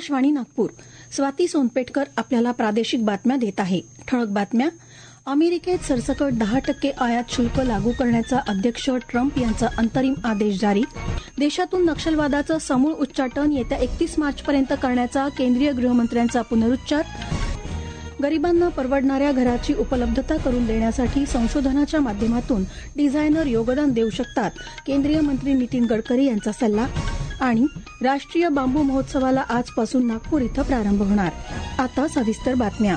आकाशवाणी नागपूर. स्वाती सोनपेटकर आपल्याला प्रादेशिक बातम्या देत आहे. ठळक बातम्या. अमेरिकेत सरसकट 10% आयात शुल्क लागू करण्याचा अध्यक्ष ट्रम्प यांचा अंतरिम आदेश जारी. देशातून नक्षलवादाचं समूळ उच्चाटन येत्या 31 मार्चपर्यंत करण्याचा केंद्रीय गृहमंत्र्यांचा पुनरुच्चार. गरिबांना परवडणाऱ्या घराची उपलब्धता करून देण्यासाठी संशोधनाच्या माध्यमातून डिझायनर योगदान देऊ शकतात, केंद्रीय मंत्री नितीन गडकरी यांचा सल्ला. आणि राष्ट्रीय बांबू महोत्सवाला आजपासून नागपूर इथं प्रारंभ होणार. आता सविस्तर बातम्या.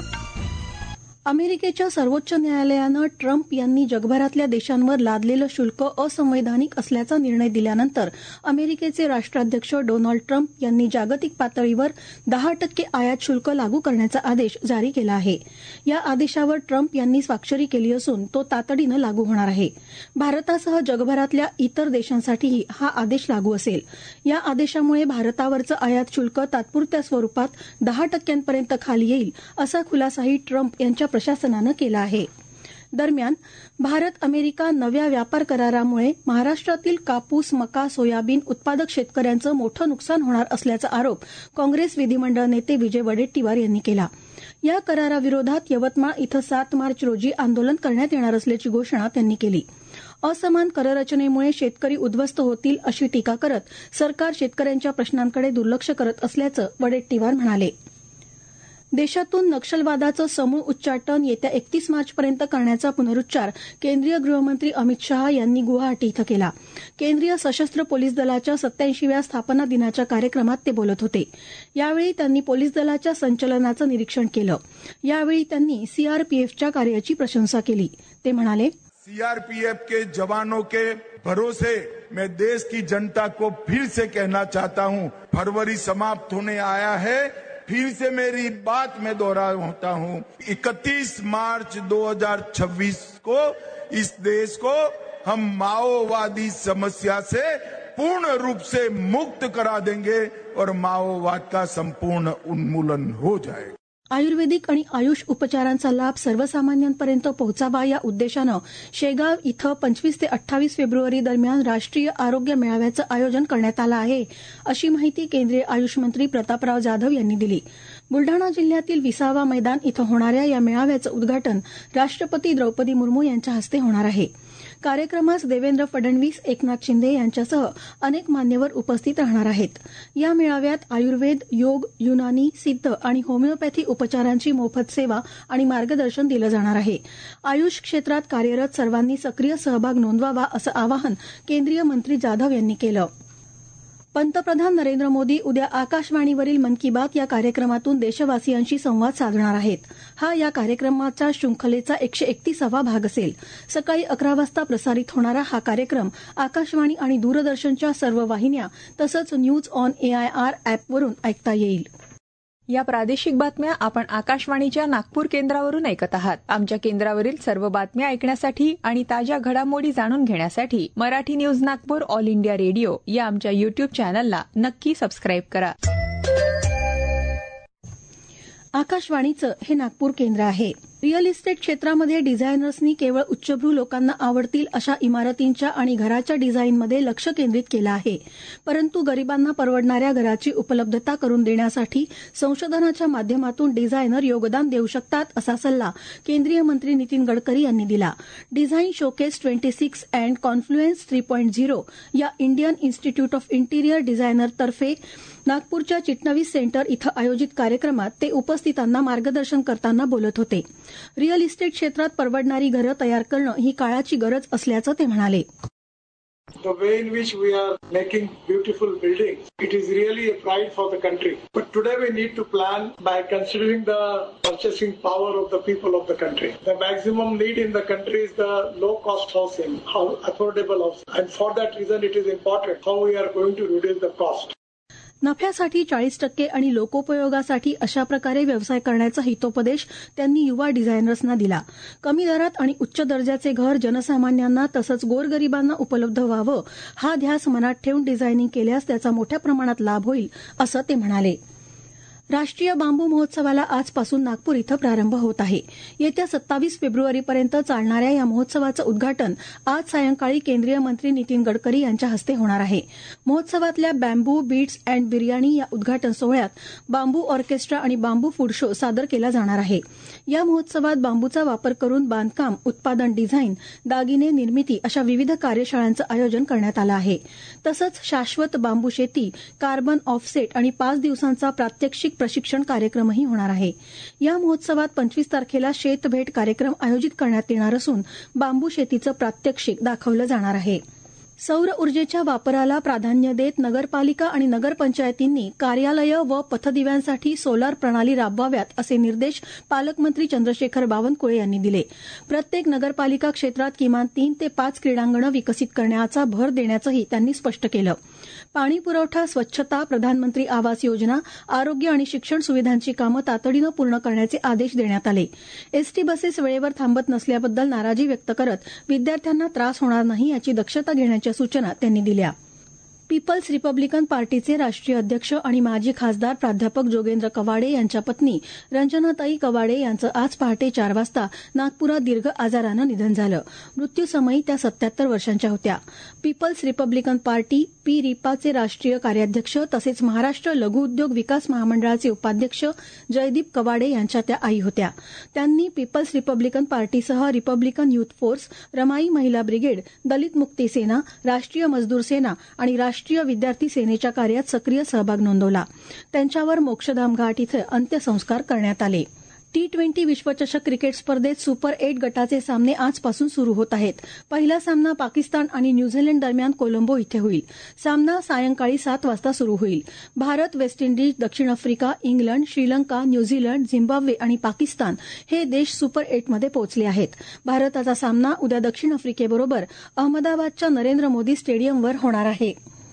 अमेरिकेच्या सर्वोच्च न्यायालयानं ट्रम्प यांनी जगभरातल्या देशांवर लादलेलं शुल्क असंवैधानिक असल्याचा निर्णय दिल्यानंतर अमेरिकेचे राष्ट्राध्यक्ष डोनाल्ड ट्रम्प यांनी जागतिक पातळीवर 10% आयात शुल्क लागू करण्याचा आदेश जारी केला आहे. या आदेशावर ट्रम्प यांनी स्वाक्षरी केली असून तो तातडीनं लागू होणार आहे. भारतासह जगभरातल्या इतर देशांसाठीही हा आदेश लागू असेल. या आदेशामुळे भारतावरचं आयात शुल्क तात्पुरत्या स्वरूपात 10% खाली येईल, असा खुलासाही ट्रम्प यांच्या प्रशासनानं केला आहे. दरम्यान भारत अमेरिका नव्या व्यापार करारामुळे महाराष्ट्रातील कापूस, मका, सोयाबीन उत्पादक शेतकऱ्यांचं मोठं नुकसान होणार असल्याचा आरोप काँग्रेस विधिमंडळ नेते विजय वडेट्टीवार यांनी केला. या कराराविरोधात यवतमाळ इथं 7 मार्च रोजी आंदोलन करण्यात येणार असल्याची घोषणा त्यांनी केली. असमान कररचनेमुळे शेतकरी उद्ध्वस्त होतील अशी टीका करत सरकार शेतकऱ्यांच्या प्रश्नांकडे दुर्लक्ष करत असल्याचं वडेट्टीवार म्हणाले. देशातून नक्षलवादाचं समूळ उच्चाटन येत्या 31 मार्चपर्यंत करण्याचा पुनरुच्चार केंद्रीय गृहमंत्री अमित शहा यांनी गुवाहाटी इथं केला. केंद्रीय सशस्त्र पोलीस दलाच्या 87व्या स्थापना दिनाच्या कार्यक्रमात ते बोलत होते. यावेळी त्यांनी पोलीस दलाच्या संचलनाचं निरीक्षण केलं. यावेळी त्यांनी सीआरपीएफच्या कार्याची प्रशंसा केली. ते म्हणाले, सीआरपीएफ के जवानों के भरोसे मैं देश की जनता को फिर से कहना चाहता हूं, फरवरी समाप्त होने आया है, फिर से मेरी बात में दोहराता हूं, 31 मार्च 2026 को इस देश को हम माओवादी समस्या से पूर्ण रूप से मुक्त करा देंगे और माओवाद का संपूर्ण उन्मूलन हो जाएगा. आयुर्वेदिक आणि आयुष उपचारांचा लाभ सर्वसामान्यांपर्यंत पोहोचावा या उद्देशानं शेगाव इथं 25 ते 28 फेब्रुवारी दरम्यान राष्ट्रीय आरोग्य मेळाव्याचं आयोजन करण्यात आलं आहे, अशी माहिती केंद्रीय आयुष मंत्री प्रतापराव जाधव यांनी दिली. बुलढाणा जिल्ह्यातील विसावा मैदान इथं होणाऱ्या या मेळाव्याचं उद्घाटन राष्ट्रपती द्रौपदी मुर्मू यांच्या हस्ते होणार आहे. कार्यक्रमास देवेंद्र फडणवीस, एकनाथ शिंदे यांच्यासह अनेक मान्यवर उपस्थित राहणार आहेत. या मेळाव्यात आयुर्वेद, योग, युनानी, सिद्ध आणि होमिओपॅथी उपचारांची मोफत सेवा आणि मार्गदर्शन दिलं जाणार आहे. आयुष क्षेत्रात कार्यरत सर्वांनी सक्रिय सहभाग नोंदवावा असं आवाहन केंद्रीय मंत्री जाधव यांनी केलं. पंतप्रधान नरेंद्र मोदी उद्या आकाशवाणीवरील मन की बात या कार्यक्रमातून देशवासियांशी संवाद साधणार आहेत. हा या कार्यक्रमाच्या शृंखलेचा 131वा भाग असेल. सकाळी 11 वाजता प्रसारित होणारा हा कार्यक्रम आकाशवाणी आणि दूरदर्शनच्या सर्व वाहिन्या तसंच न्यूज ऑन AIR ॲपवरून ऐकता येईल. या प्रादेशिक बातम्या आपण आकाशवाणीच्या नागपूर केंद्रावरून ऐकत आहात. आमच्या केंद्रावरील सर्व बातम्या ऐकण्यासाठी आणि ताज्या घडामोडी जाणून घेण्यासाठी Marathi news Nagpur All India Radio या आमच्या युट्यूब चॅनलला नक्की सबस्क्राईब करा. आकाशवाणीचं हे नागपूर केंद्र आहे. रिअल इस्टेट क्षेत्रामध्ये डिझायनर्सनी केवळ उच्चभ्रू लोकांना आवडतील अशा इमारतींच्या आणि घराच्या डिझाईनमध्ये लक्ष केंद्रित केलं आहे. परंतु गरिबांना परवडणाऱ्या घराची उपलब्धता करून देण्यासाठी संशोधनाच्या माध्यमातून डिझायनर योगदान देऊ शकतात, असा सल्ला केंद्रीय मंत्री नितीन गडकरी यांनी दिला. डिझाईन शोकेस 26 अँड कॉन्फ्लुएन्स 3.0 या Indian Institute of Interior Designer तर्फे नागपूरच्या चिटणवीस सेंटर इथं आयोजित कार्यक्रमात ते उपस्थितांना मार्गदर्शन करताना बोलत होते. रिअल इस्टेट क्षेत्रात परवडणारी घरं तयार करणं ही काळाची गरज असल्याचं ते म्हणाले. The way in which we are making beautiful buildings, it is really a pride for the country. But today we need to plan by considering the purchasing power of the people of the country. The maximum need in the country is the low-cost housing, how affordable housing. And for that reason it is important how we are going to reduce the cost. नफ्यासाठी 40% आणि लोकोपयोगासाठी अशा प्रकारे व्यवसाय करण्याचा हितोपदेश त्यांनी युवा डिझायनर्सना दिला. कमी दरात आणि उच्च दर्जाचे घर जनसामान्यांना तसंच गोरगरिबांना उपलब्ध व्हावं हा ध्यास मनात ठेवून डिझायनिंग केल्यास त्याचा मोठ्या प्रमाणात लाभ होईल, असं ते म्हणाले. राष्ट्रीय बांबू महोत्सवाला आजपासून नागपूर इथं प्रारंभ होत आहे. येत्या 27 फेब्रुवारीपर्यंत चालणाऱ्या या महोत्सवाचं उद्घाटन आज सायंकाळी केंद्रीय मंत्री नितीन गडकरी यांच्या हस्ते होणार आहे. महोत्सवातल्या बॅम्बू बीट्स अँड बिर्याणी या उद्घाटन सोहळ्यात बांबू ऑर्केस्ट्रा आणि बांबू फूड शो सादर केला जाणार आहे. या महोत्सवात बांबूचा वापर करून बांधकाम, उत्पादन, डिझाईन, दागिने निर्मिती अशा विविध कार्यशाळांचं आयोजन करण्यात आलं आहे. तसंच शाश्वत बांबू शेती, कार्बन ऑफसेट आणि 5 दिवसांचा प्रात्यक्षिक प्रशिक्षण कार्यक्रमही होणार आहे. या महोत्सवात 25 तारखेला शेतभेट कार्यक्रम आयोजित करण्यात येणार असून बांबू शेतीचं प्रात्यक्षिक दाखवलं जाणार आहे. सौर ऊर्जेच्या वापराला प्राधान्य देत नगरपालिका आणि नगरपंचायतींनी कार्यालयं व पथदिव्यांसाठी सोलार प्रणाली राबवाव्यात असे निर्देश पालकमंत्री चंद्रशेखर बावनकुळे यांनी दिले. प्रत्येक नगरपालिका क्षेत्रात किमान 3 ते 5 क्रीडांगणं विकसित करण्याचा भर देण्याचंही त्यांनी स्पष्ट केलं. पाणी पुरवठा, स्वच्छता, प्रधानमंत्री आवास योजना, आरोग्य आणि शिक्षण सुविधांची कामं तातडीनं पूर्ण करण्याचे आदेश देण्यात आले. एसटी बसेस वेळेवर थांबत नसल्याबद्दल नाराजी व्यक्त करत विद्यार्थ्यांना त्रास होणार नाही याची दक्षता घेण्याच्या सूचना त्यांनी दिल्या. पीपल्स रिपब्लिकन पार्टीचे राष्ट्रीय अध्यक्ष आणि माजी खासदार प्राध्यापक जोगेंद्र कवाडे यांच्या पत्नी रंजनाताई कवाडे यांचं आज पहाटे 4 वाजता नागपुरात दीर्घ आजारानं निधन झालं. मृत्यूसमयी त्या 77 वर्षांच्या होत्या. पीपल्स रिपब्लिकन पार्टी पी-रिपाचे राष्ट्रीय कार्याध्यक्ष तसेच महाराष्ट्र लघु उद्योग विकास महामंडळाचे उपाध्यक्ष जयदीप कवाडे यांच्या त्या आई होत्या. त्यांनी पीपल्स रिपब्लिकन पार्टीसह Republican Youth Force, Ramai Mahila Brigade, दलित मुक्ती सेना, राष्ट्रीय मजदूर सेना आणि राष्ट्रीय विद्यार्थी सेनेच्या कार्यात सक्रिय सहभाग नोंदवला. त्यांच्यावर मोक्षधाम घाट इथं अंत्यसंस्कार करण्यात आले. T20 विश्वचषक क्रिकेट स्पर्धेत सुपर 8 गटाचे सामने आजपासून सुरू होत आहेत. पहिला सामना पाकिस्तान आणि न्यूझीलंड दरम्यान कोलंबो इथे होईल. सामना सायंकाळी 7 वाजता सुरू होईल. भारत, वेस्ट इंडिज, दक्षिण Africa, England, Sri Lanka, New Zealand, Zimbabwe आणि पाकिस्तान हे देश सुपर 8 मध्ये पोहोचले आहेत. भारताचा सामना उद्या दक्षिण आफ्रिकेबरोबर अहमदाबादच्या नरेंद्र मोदी स्टेडियमवर होणार आहे.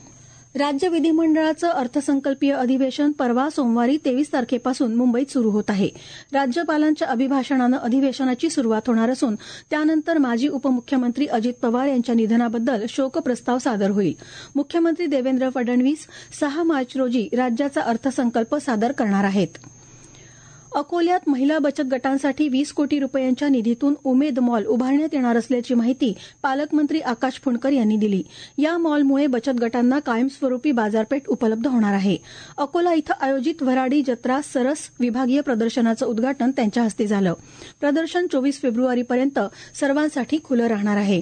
राज्य विधिमंडळाचं अर्थसंकल्पीय अधिवेशन परवा सोमवारी 23 तारखेपासून मुंबईत सुरू होत आहे. राज्यपालांच्या अभिभाषणानं अधिवेशनाची सुरुवात होणार असून त्यानंतर माजी उपमुख्यमंत्री अजित पवार यांच्या निधनाबद्दल शोकप्रस्ताव सादर होईल. मुख्यमंत्री देवेंद्र फडणवीस 6 मार्च रोजी राज्याचा अर्थसंकल्प सादर करणार आहेत. अकोल्यात महिला बचत गटांसाठी 20 कोटी रुपयांच्या निधीतून उमेद मॉल उभारण्यात येणार असल्याची माहिती पालकमंत्री आकाश फुंडकर यांनी दिली. या मॉलमुळे बचत गटांना कायमस्वरूपी बाजारपेठ उपलब्ध होणार आहे. अकोला इथं आयोजित वऱ्हाडी जत्रा सरस विभागीय प्रदर्शनाचं उद्घाटन त्यांच्या हस्ते झालं. प्रदर्शन 24 फेब्रुवारीपर्यंत सर्वांसाठी खुलं राहणार आहे.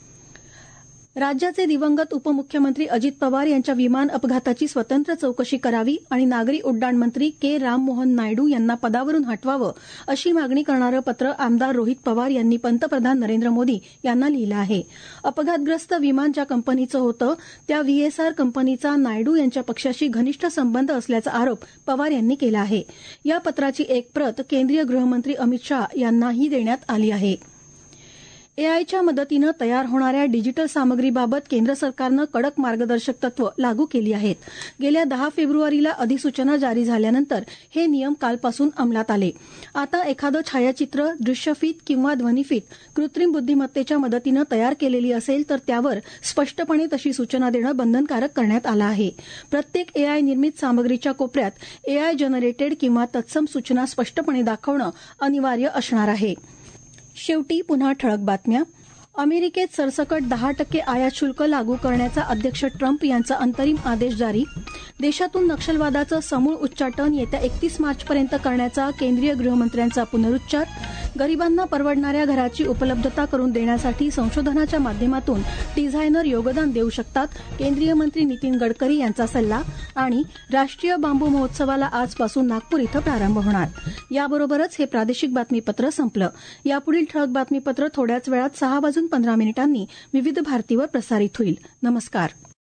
राज्याचे दिवंगत उपमुख्यमंत्री अजित पवार यांच्या विमान अपघाताची स्वतंत्र चौकशी करावी आणि नागरी उड्डाण मंत्री के राममोहन नायडू यांना पदावरून हटवावं अशी मागणी करणारं पत्र आमदार रोहित पवार यांनी पंतप्रधान नरेंद्र मोदी यांना लिहिलं आहे. अपघातग्रस्त विमान ज्या कंपनीचं होतं त्या VSR कंपनीचा नायडू यांच्या पक्षाशी घनिष्ठ संबंध असल्याचा आरोप पवार यांनी केला आहे. या पत्राची एक प्रत केंद्रीय गृहमंत्री अमित शाह यांनाही देण्यात आली आहे. एआयच्या मदतीनं तयार होणाऱ्या डिजिटल सामग्रीबाबत केंद्र सरकारनं कडक मार्गदर्शक तत्व लागू केली आहेत. गेल्या 10 फेब्रुवारीला अधिसूचना जारी झाल्यानंतर हे नियम कालपासून अंमलात आले. आता एखादं छायाचित्र दृश्यफीत किंवा ध्वनिफीत कृत्रिम बुद्धिमत्तेच्या मदतीनं तयार केलेली असेल तर त्यावर स्पष्टपणे तशी सूचना देणं बंधनकारक करण्यात आलं आहे. प्रत्येक एआय निर्मित सामग्रीच्या कोपऱ्यात एआय जनरेटेड किंवा तत्सम सूचना स्पष्टपणे दाखवणं अनिवार्य असणार आहे. शेवटी पुन्हा ठळक बातम्या. अमेरिकेत सरसकट 10% आयात शुल्क लागू करण्याचा अध्यक्ष ट्रम्प यांचा अंतरिम आदेश जारी. देशातून नक्षलवादाचं समूळ उच्चाटन येत्या 31 मार्चपर्यंत करण्याचा केंद्रीय गृहमंत्र्यांचा पुनरुच्चार. गरिबांना परवडणाऱ्या घराची उपलब्धता करून देण्यासाठी संशोधनाच्या माध्यमातून डिझायनर योगदान देऊ शकतात, केंद्रीय मंत्री नितीन गडकरी यांचा सल्ला. आणि राष्ट्रीय बांबू महोत्सवाला आजपासून नागपूर इथं प्रारंभ होणार. याबरोबरच हे प्रादेशिक बातमीपत्र संपलं. यापुढील ठळक बातमीपत्र थोड्याच वेळात 6:15 विविध भारतीवर प्रसारित होईल. नमस्कार.